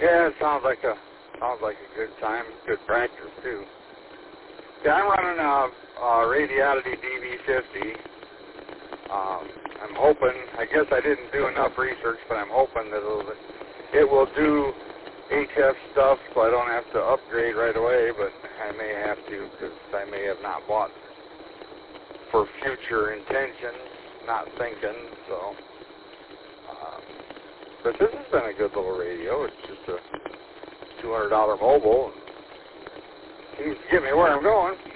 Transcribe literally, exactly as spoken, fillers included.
Yeah, it sounds like a sounds like a good time, good practice too. Yeah, I'm running a, a Radiality D V fifty. Um, I'm hoping. I guess I didn't do enough research, but I'm hoping that it'll, it will do H F stuff, so I don't have to upgrade right away. But I may have to because I may have not bought for future intentions, not thinking. So, um, but this has been a good little radio. It's just a two hundred dollar mobile. Seems to get me where I'm going.